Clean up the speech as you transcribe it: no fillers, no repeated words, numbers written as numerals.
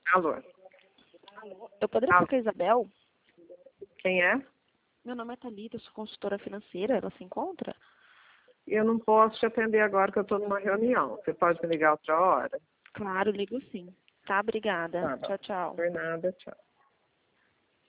Alô? Eu poderia falar com a Isabel? Quem é? Meu nome é Thalita, eu sou consultora financeira. Ela se encontra? Eu não posso te atender agora que eu estou numa reunião. Você pode me ligar outra hora? Claro, ligo sim. Tá, obrigada. Tá bom. Tchau, tchau. Por nada, tchau.